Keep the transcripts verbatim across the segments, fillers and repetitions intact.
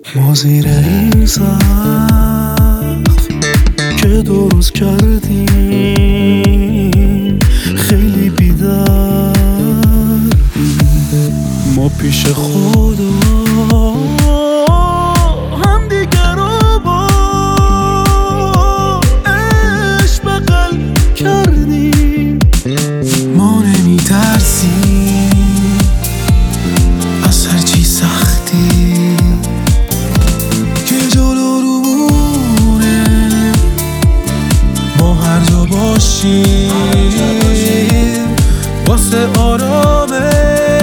ما زیر این سقف که درست کردیم خیلی بی‌دردیم. ما پیش خدا هم دیگر رو با عشق بغل کردیم. ما نمی ترسیم از هرچی سختی که جلو رو بونه. ما هر جا باشیم واسه آرامه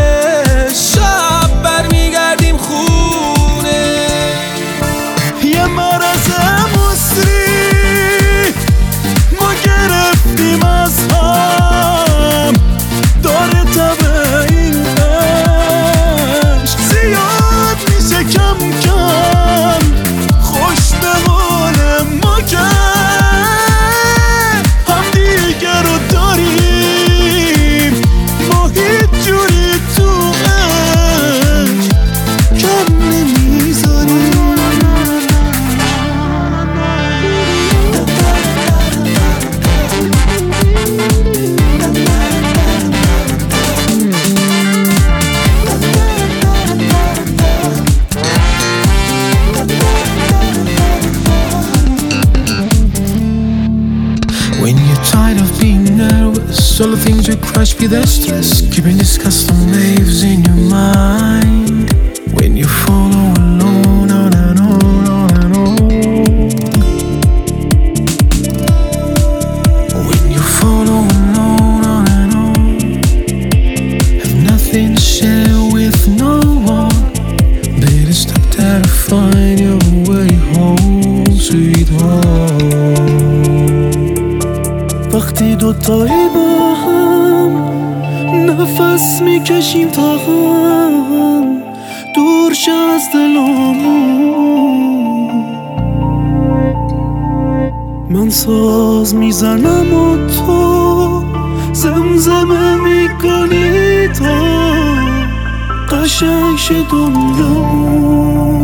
شب برمیگردیم خونه. یه مرض مصری ما گرفتیم از هم، داره طبع این عشق زیاد میشه کم کم. خوش به حال ما که هم دیگه رو داریم. ما هیچ جوری تو عشق کم نمیذاریم. When you're tired of being nervous, all the things you crush with the stress, keeping these custom waves in your mind. When you follow alone on and on, on and on. When you follow alone on and on, have nothing to share with no one. Better stop there to find your way home, sweet home. وقتی دوتایی با هم نفس میکشیم تا هم دور شه از دلامون. من ساز میزنم و تو زمزمه میکنی تا قشنگ شه دنیامون.